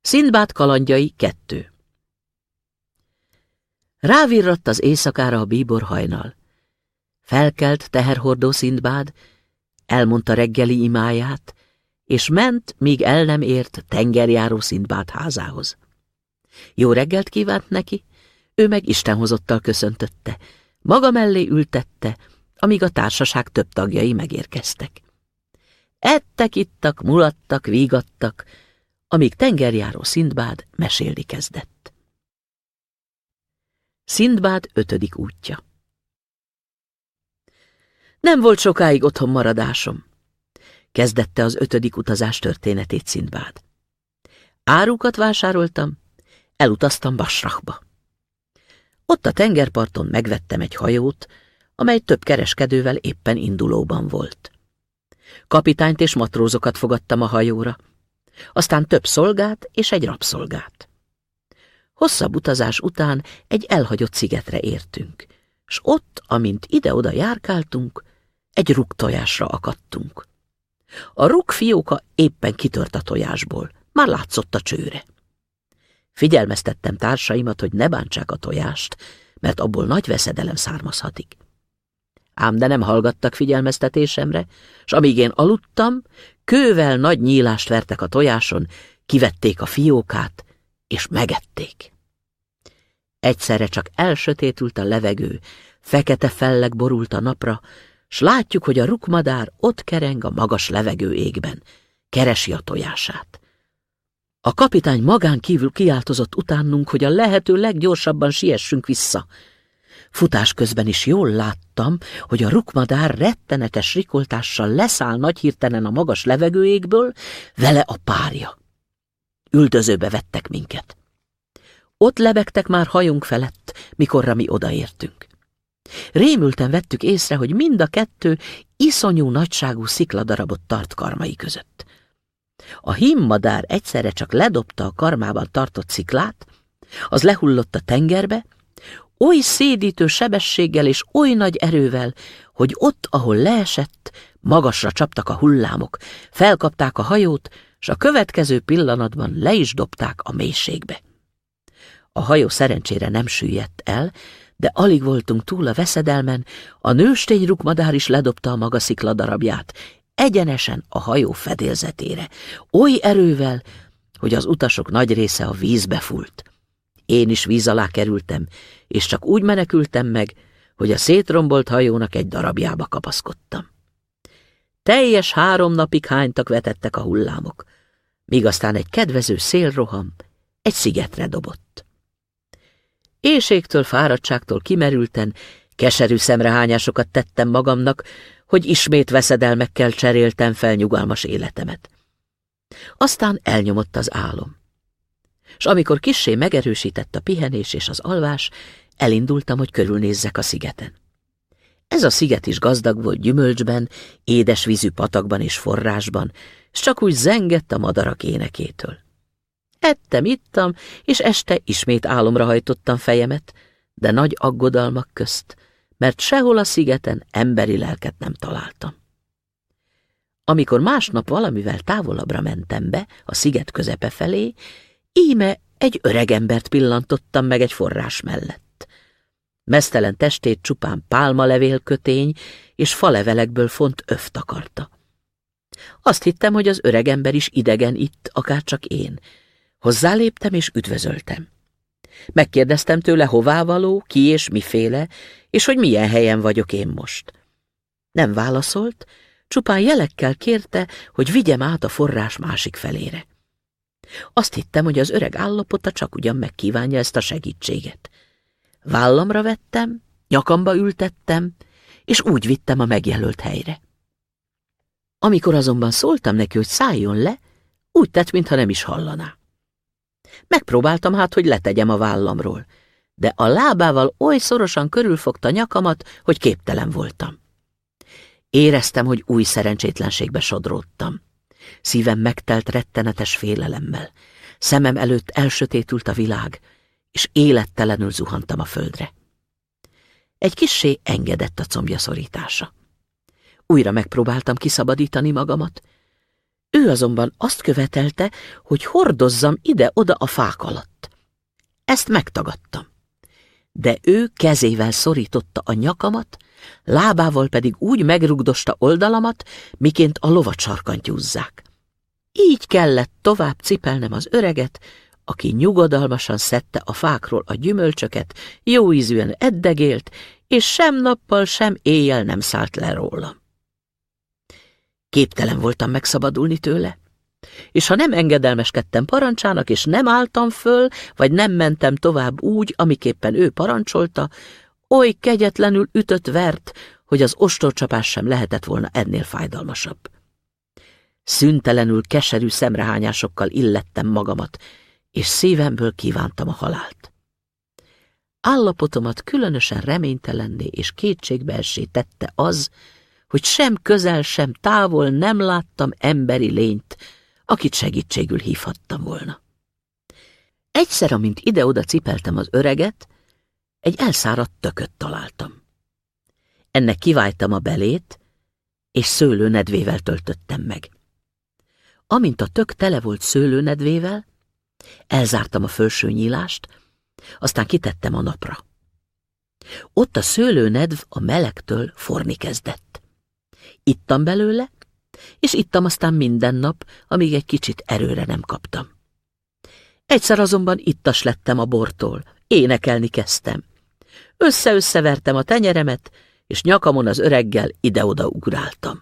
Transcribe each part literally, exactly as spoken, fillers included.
Szindbád kalandjai kettő. Rávirradt az éjszakára a bíbor hajnal. Felkelt teherhordó Szindbád, elmondta reggeli imáját, és ment, míg el nem ért tengerjáró Szindbád házához. Jó reggelt kívánt neki, ő meg istenhozottal köszöntötte, maga mellé ültette, amíg a társaság több tagjai megérkeztek. Ettek, ittak, mulattak, vígattak, amíg tengerjáró Szindbád mesélni kezdett. Szindbád ötödik útja. Nem volt sokáig otthon maradásom. Kezdette az ötödik utazás történetét Szindbád. Árukat vásároltam, elutaztam Basrachba. Ott a tengerparton megvettem egy hajót, amely több kereskedővel éppen indulóban volt. Kapitányt és matrózokat fogadtam a hajóra, aztán több szolgát és egy rabszolgát. Hosszabb utazás után egy elhagyott szigetre értünk, s ott, amint ide-oda járkáltunk, egy rugtojásra akadtunk. A rugfióka éppen kitört a tojásból, már látszott a csőre. Figyelmeztettem társaimat, hogy ne bántsák a tojást, mert abból nagy veszedelem származhatik. Ám de nem hallgattak figyelmeztetésemre, s amíg én aludtam, kővel nagy nyílást vertek a tojáson, kivették a fiókát, és megették. Egyszerre csak elsötétült a levegő, fekete felleg borult a napra, s látjuk, hogy a rukmadár ott kereng a magas levegő égben, keresi a tojását. A kapitány magán kívül kiáltozott utánunk, hogy a lehető leggyorsabban siessünk vissza. Futás közben is jól láttam, hogy a rukmadár rettenetes rikoltással leszáll nagy hirtelen a magas levegőégből, vele a párja. Üldözőbe vettek minket. Ott lebegtek már hajunk felett, mikorra mi odaértünk. Rémülten vettük észre, hogy mind a kettő iszonyú nagyságú szikladarabot tart karmai között. A hímmadár egyszerre csak ledobta a karmában tartott sziklát, az lehullott a tengerbe, oly szédítő sebességgel és oly nagy erővel, hogy ott, ahol leesett, magasra csaptak a hullámok, felkapták a hajót, s a következő pillanatban le is dobták a mélységbe. A hajó szerencsére nem süllyedt el, de alig voltunk túl a veszedelmen, a nőstény rukmadár is ledobta a maga szikladarabját, egyenesen a hajó fedélzetére, oly erővel, hogy az utasok nagy része a vízbe fúlt. Én is víz alá kerültem, és csak úgy menekültem meg, hogy a szétrombolt hajónak egy darabjába kapaszkodtam. Teljes három napig hánytak vetettek a hullámok, míg aztán egy kedvező szélroham egy szigetre dobott. Éhségtől, fáradtságtól kimerülten keserű szemrehányásokat tettem magamnak, hogy ismét veszedelmekkel cseréltem fel nyugalmas életemet. Aztán elnyomott az álom. S amikor kissé megerősített a pihenés és az alvás, elindultam, hogy körülnézzek a szigeten. Ez a sziget is gazdag volt gyümölcsben, édesvízű patakban és forrásban, s csak úgy zengett a madarak énekétől. Ettem, ittam, és este ismét álomra hajtottam fejemet, de nagy aggodalmak közt, mert sehol a szigeten emberi lelket nem találtam. Amikor másnap valamivel távolabbra mentem be, a sziget közepe felé, íme egy öregembert pillantottam meg egy forrás mellett. Meztelen testét csupán pálmalevélkötény és falevelekből font öv takarta. Azt hittem, hogy az öregember is idegen itt, akárcsak én. Hozzáléptem és üdvözöltem. Megkérdeztem tőle, hová való, ki és miféle, és hogy milyen helyen vagyok én most. Nem válaszolt, csupán jelekkel kérte, hogy vigyem át a forrás másik felére. Azt hittem, hogy az öreg állapota csak ugyan megkívánja ezt a segítséget. Vállamra vettem, nyakamba ültettem, és úgy vittem a megjelölt helyre. Amikor azonban szóltam neki, hogy szálljon le, úgy tett, mintha nem is hallaná. Megpróbáltam hát, hogy letegyem a vállamról, de a lábával oly szorosan körülfogta nyakamat, hogy képtelen voltam. Éreztem, hogy új szerencsétlenségbe sodródtam. Szívem megtelt rettenetes félelemmel. Szemem előtt elsötétült a világ, és élettelenül zuhantam a földre. Egy kissé engedett a combja szorítása. Újra megpróbáltam kiszabadítani magamat. Ő azonban azt követelte, hogy hordozzam ide-oda a fák alatt. Ezt megtagadtam. De ő kezével szorította a nyakamat, lábával pedig úgy megrugdosta oldalamat, miként a lovat sarkantyúzzák. Így kellett tovább cipelnem az öreget, aki nyugodalmasan szedte a fákról a gyümölcsöket, jóízűen eddegélt, és sem nappal, sem éjjel nem szállt le rólam. Képtelen voltam megszabadulni tőle, és ha nem engedelmeskedtem parancsának, és nem álltam föl, vagy nem mentem tovább úgy, amiképpen ő parancsolta, oly kegyetlenül ütött-vert, hogy az ostorcsapás sem lehetett volna ennél fájdalmasabb. Szüntelenül keserű szemrehányásokkal illettem magamat, és szívemből kívántam a halált. Állapotomat különösen reménytelenné és kétségbeessé tette az, hogy sem közel, sem távol nem láttam emberi lényt, akit segítségül hívhattam volna. Egyszer, amint ide-oda cipeltem az öreget, egy elszáradt tököt találtam. Ennek kivájtam a belét, és szőlőnedvével töltöttem meg. Amint a tök tele volt szőlőnedvével, elzártam a felső nyílást, aztán kitettem a napra. Ott a szőlőnedv a melegtől forni kezdett. Ittam belőle, és ittam aztán minden nap, amíg egy kicsit erőre nem kaptam. Egyszer azonban ittas lettem a bortól, énekelni kezdtem. Össze-összevertem a tenyeremet, és nyakamon az öreggel ide-oda ugráltam.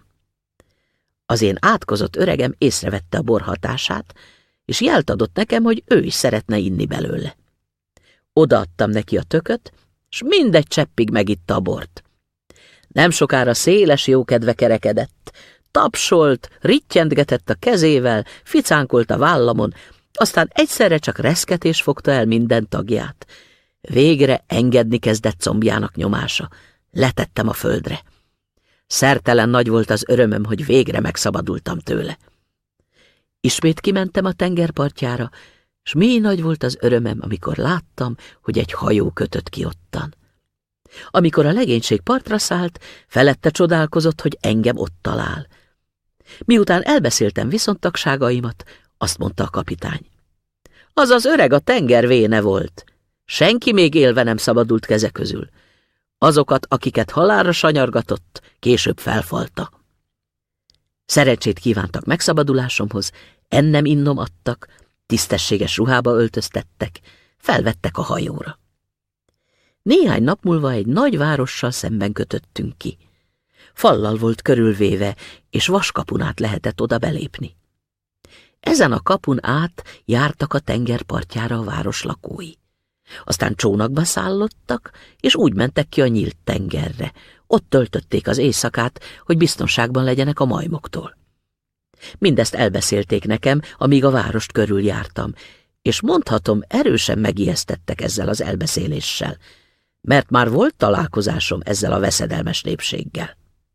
Az én átkozott öregem észrevette a bor hatását, és jelt adott nekem, hogy ő is szeretne inni belőle. Odaadtam neki a tököt, s mindegy cseppig megitta a bort. Nem sokára széles jókedve kerekedett, tapsolt, rittyentgetett a kezével, ficánkolt a vállamon, aztán egyszerre csak reszketés fogta el minden tagját. Végre engedni kezdett combjának nyomása. Letettem a földre. Szertelen nagy volt az örömöm, hogy végre megszabadultam tőle. Ismét kimentem a tengerpartjára, s mély nagy volt az örömem, amikor láttam, hogy egy hajó kötött ki ottan. Amikor a legénység partra szállt, felette csodálkozott, hogy engem ott talál. Miután elbeszéltem viszontagságaimat, azt mondta a kapitány. Az az öreg a tenger véne volt. Senki még élve nem szabadult keze közül. Azokat, akiket halálra sanyargatott, később felfalta. Szerencsét kívántak megszabadulásomhoz, ennem-innom adtak, tisztességes ruhába öltöztettek, felvettek a hajóra. Néhány nap múlva egy nagy várossal szemben kötöttünk ki. Fallal volt körülvéve, és vaskapun át lehetett oda belépni. Ezen a kapun át jártak a tengerpartjára a város lakói. Aztán csónakba szállottak, és úgy mentek ki a nyílt tengerre. Ott töltötték az éjszakát, hogy biztonságban legyenek a majmoktól. Mindezt elbeszélték nekem, amíg a várost körül jártam, és mondhatom, erősen megijesztettek ezzel az elbeszéléssel, mert már volt találkozásom ezzel a veszedelmes népséggel.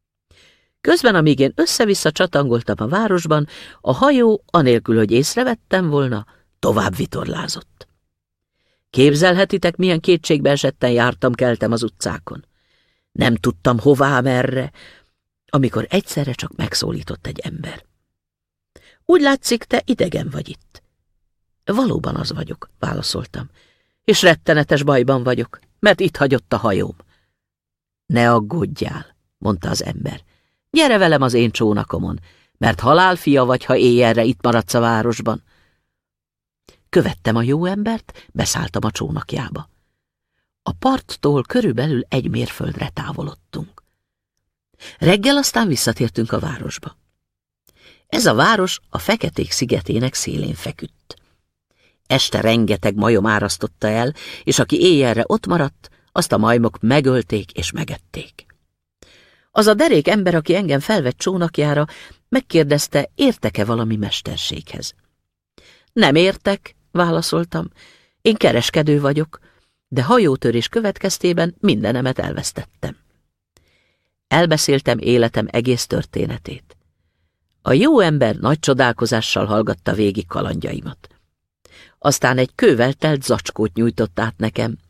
Közben, amíg én össze-vissza csatangoltam a városban, a hajó, anélkül, hogy észrevettem volna, tovább vitorlázott. Képzelhetitek, milyen kétségbe esetten jártam, keltem az utcákon. Nem tudtam hová, merre, amikor egyszerre csak megszólított egy ember. Úgy látszik, te idegen vagy itt. Valóban az vagyok, válaszoltam, és rettenetes bajban vagyok, mert itt hagyott a hajóm. Ne aggódjál, mondta az ember. Gyere velem az én csónakomon, mert halálfia vagy, ha éjjelre itt maradsz a városban. Követtem a jó embert, beszálltam a csónakjába. A parttól körülbelül egy mérföldre távolodtunk. Reggel aztán visszatértünk a városba. Ez a város a Feketék szigetének szélén feküdt. Este rengeteg majom árasztotta el, és aki éjjelre ott maradt, azt a majmok megölték és megették. Az a derék ember, aki engem felvett csónakjára, megkérdezte, értek-e valami mesterséghez. Nem értek, válaszoltam. Én kereskedő vagyok, de hajótörés következtében mindenemet elvesztettem. Elbeszéltem életem egész történetét. A jó ember nagy csodálkozással hallgatta végig kalandjaimat. Aztán egy kővel telt zacskót nyújtott át nekem,